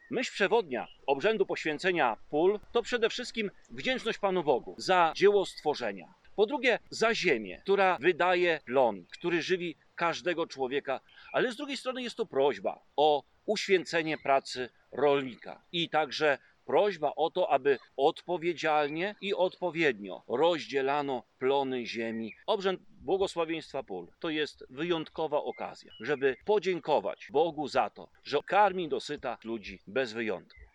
Myśl przewodnia obrzędu poświęcenia pól to przede wszystkim wdzięczność Panu Bogu za dzieło stworzenia. Po drugie, za ziemię, która wydaje plon, który żywi każdego człowieka, ale z drugiej strony jest to prośba o uświęcenie pracy rolnika i także prośba o to, aby odpowiedzialnie i odpowiednio rozdzielano plony ziemi. Obrzęd błogosławieństwa pól to jest wyjątkowa okazja, żeby podziękować Bogu za to, że karmi dosyta ludzi bez wyjątku.